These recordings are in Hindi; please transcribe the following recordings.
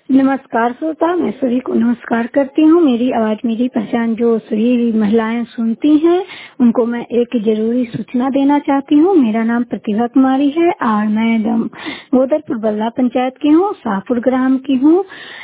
नमस्कार श्रोता, मैं सभी को नमस्कार करती हूँ। मेरी आवाज मेरी पहचान जो सभी महिलाएं सुनती हैं उनको मैं एक जरूरी सूचना देना चाहती हूँ। मेरा नाम प्रतिभा कुमारी है और मैं गोदरपुर बल्ला पंचायत की हूँ, शाहपुर ग्राम की हूँ।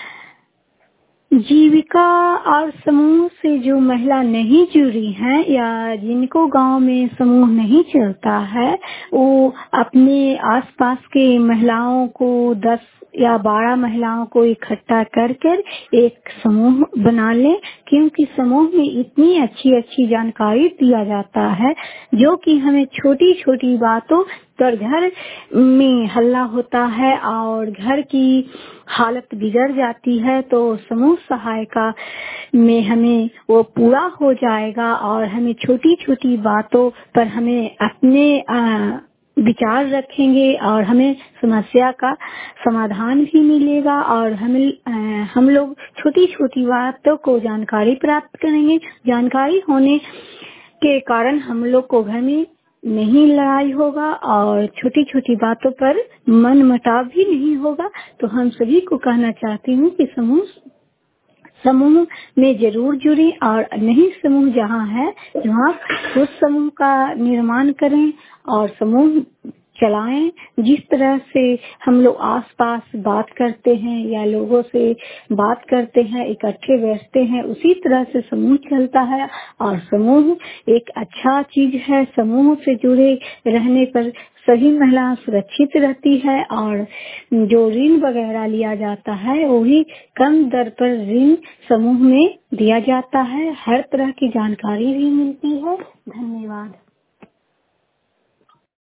जीविका और समूह से जो महिला नहीं जुड़ी हैं या जिनको गांव में समूह नहीं चलता है, वो अपने आसपास के महिलाओं को 10 या 12 महिलाओं को इकट्ठा कर एक समूह बना ले, क्योंकि समूह में इतनी अच्छी अच्छी जानकारी दिया जाता है जो कि हमें छोटी छोटी बातों पर घर में हल्ला होता है और घर की हालत बिगड़ जाती है, तो समूह सहायता में हमें वो पूरा हो जाएगा और हमें छोटी छोटी बातों पर हमें अपने विचार रखेंगे और हमें समस्या का समाधान भी मिलेगा और हम लोग छोटी छोटी बातों को जानकारी प्राप्त करेंगे। जानकारी होने के कारण हम लोग को घर में नहीं लड़ाई होगा और छोटी छोटी बातों पर मन मुटाव भी नहीं होगा। तो हम सभी को कहना चाहती हूँ कि समूह में जरूर जुड़े और नहीं समूह जहाँ है वहाँ उस समूह का निर्माण करें और समूह चलाएं। जिस तरह से हम लोग आसपास बात करते हैं या लोगों से बात करते हैं, इकट्ठे बैठते हैं, उसी तरह से समूह चलता है और समूह एक अच्छा चीज है। समूह से जुड़े रहने पर सभी महिला सुरक्षित रहती है और जो ऋण वगैरह लिया जाता है वो भी कम दर पर ऋण समूह में दिया जाता है। हर तरह की जानकारी भी मिलती है। धन्यवाद।